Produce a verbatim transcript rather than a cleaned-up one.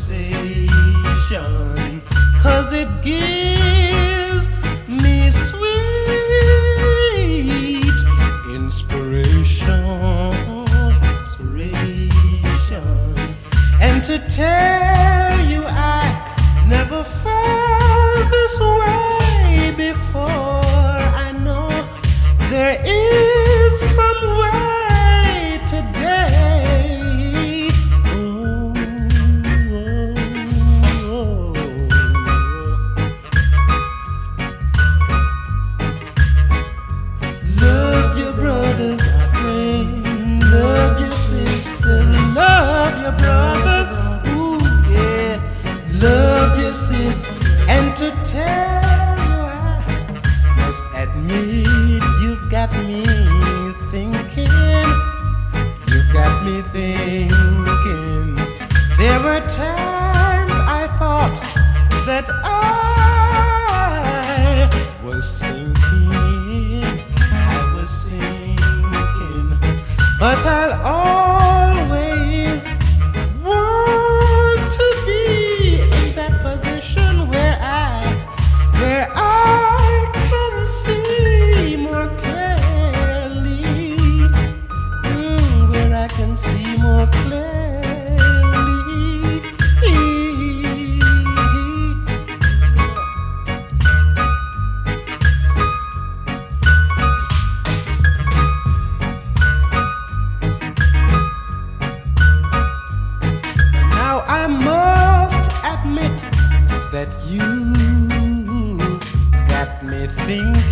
conversation, 'cause it gives me sweet inspiration, inspiration. And to tell you I never felt this way before. I know there is some way today. Oh, oh, oh. Love your brothers, friend. Love your sister. Love your brothers. Ooh, yeah. Love your sister. And to tell you I must admit you've got me thinking. You've got me thinking. There were times I thought that I was sinking. I was sinking. But I'll always want to be in that position where I, where I can see more clearly, mm, where I can see more clearly. Now I must admit that you got me thinking.